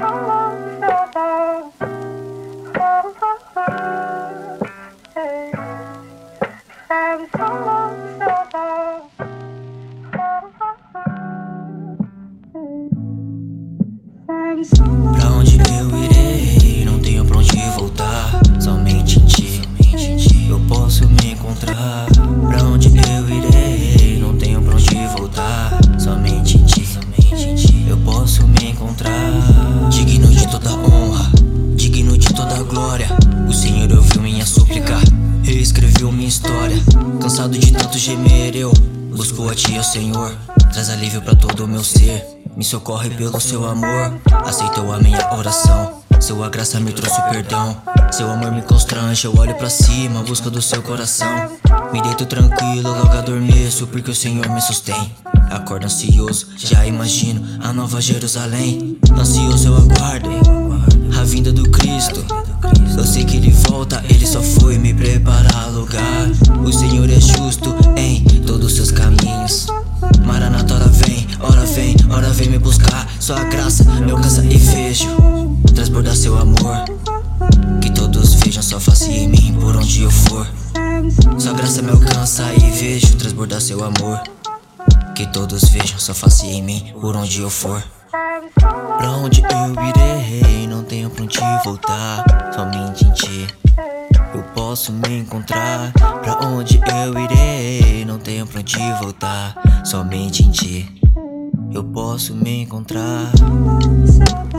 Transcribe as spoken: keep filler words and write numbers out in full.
Pra onde eu irei, não tenho pra onde voltar. Somente em ti eu posso me encontrar. Pra onde eu irei, não tenho pra onde voltar. Somente em ti eu posso me encontrar. Digno de toda honra, digno de toda glória. O Senhor ouviu minha súplica, reescreveu minha história. Cansado de tanto gemer, eu busco a ti, ó Senhor. Traz alívio pra todo o meu ser, me socorre pelo seu amor. Aceitou a minha oração, sua graça me trouxe perdão. Seu amor me constrange, eu olho pra cima, busca do seu coração. Me deito tranquilo, logo adormeço, porque o Senhor me sustém. Acordo ansioso, já imagino a nova Jerusalém. Ansioso eu aguardo a vinda do Cristo. Eu sei que Ele volta, Ele só foi me preparar lugar. O Senhor é justo em todos os seus caminhos. Maranata, ora vem, ora vem, ora vem me buscar. Sua graça me alcança e vejo transbordar seu amor. Que todos vejam sua face em mim por onde eu for. Sua graça me alcança e vejo transbordar seu amor. Que todos vejam sua face em mim por onde eu for. Pra onde eu irei, não tenho pra onde voltar. Somente em ti eu posso me encontrar. Pra onde eu irei, não tenho pra onde voltar. Somente em ti eu posso me encontrar.